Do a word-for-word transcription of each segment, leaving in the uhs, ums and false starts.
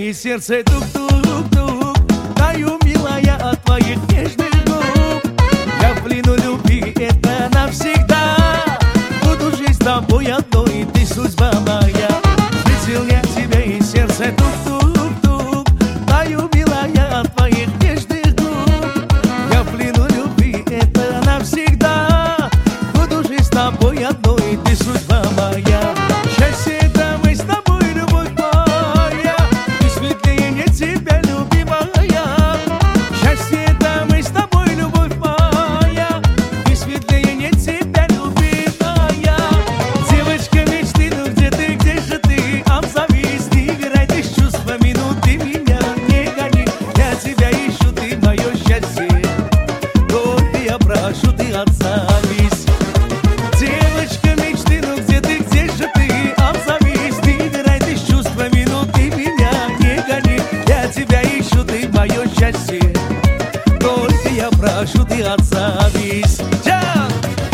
и сердце тук-тук-тук. Таю, милая, от твоих нежных губ. Я в плену любви, это навсегда. Буду жить с тобой одной, ты судьба моя. Встретил я тебя и сердце тук-тук-тук. Таю, милая, от твоих нежных губ. Я в плену любви, это навсегда. Буду жить с тобой одной, ты судьба моя. Счастье это мы с тобой, любовь моя. И светлее нет тебя, любимая. Счастье это мы с тобой, любовь моя. И светлее нет тебя, любимая. Девочка мечты, ну где ты, где же ты? Обзовись, не играй ты с чувствами, ну ты меня не гони. Я тебя ищу, ты мое счастье. Только я прошу, ты отзовись. Девочка мечты, ну где ты, где же ты? Обзовись, не играй ты с чувствами, ну ты меня не гони. Я тебя ищу, ты мое счастье. Только я прошу, ты отзовись. Чао!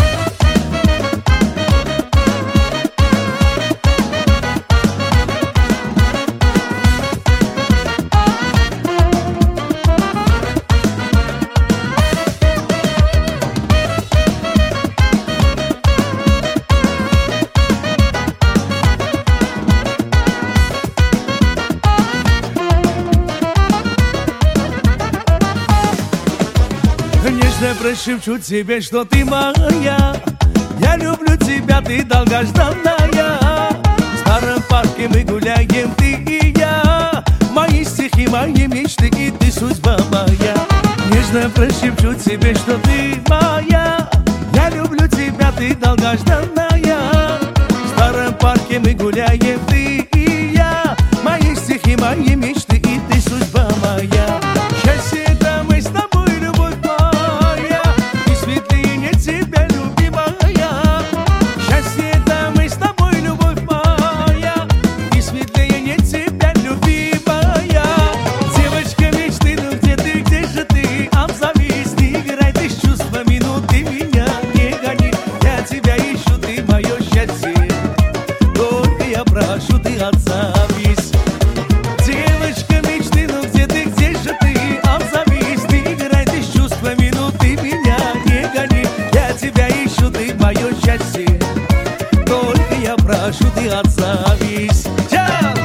Нежно прошепчу тебе, что ты моя. Я люблю тебя, ты долгожданная. В старом парке мы гуляем, ты и я. Мои стихи, мои мечты, и ты судьба моя. Нежно прошепчу тебе, что ты моя. Я люблю тебя, ты долгожданная. В старом парке мы гуляем, ты и я. Мои стихи, мои мечты, и ты судьба моя. Счастье это мы с тобой, любовь моя. И светлее нет тебя, любимая. Счастье это мы с тобой, любовь моя. И светлее нет тебя, любимая. Девочка мечты, ну где ты, где же ты? Обзовись, не играй ты с чувствами, ну ты меня не гони. Я тебя ищу, ты мое счастье. Только я прошу, ты отзовись. Девочка мечты, ну где ты, где же ты? Обзовись, не играй ты с чувствами, ну ты меня не гони. Я тебя ищу, ты мое счастье. Только я прошу, ты отзовись. Чао!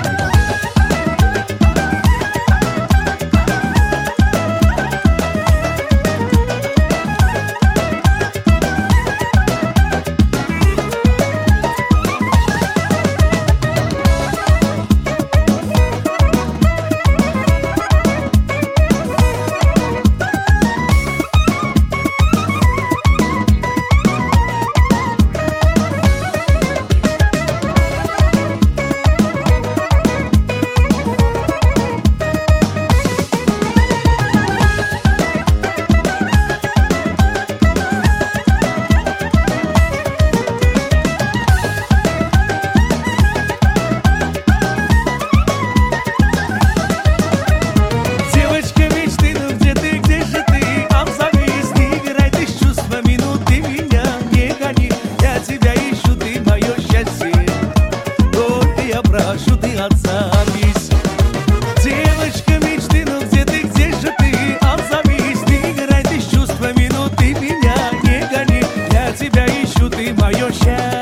Прошу, ты отзовись. Девочка мечты, ну где ты, где же ты? Отзовись, не играй ты с чувствами, ну ты меня не гони. Я тебя ищу, ты мое счастье.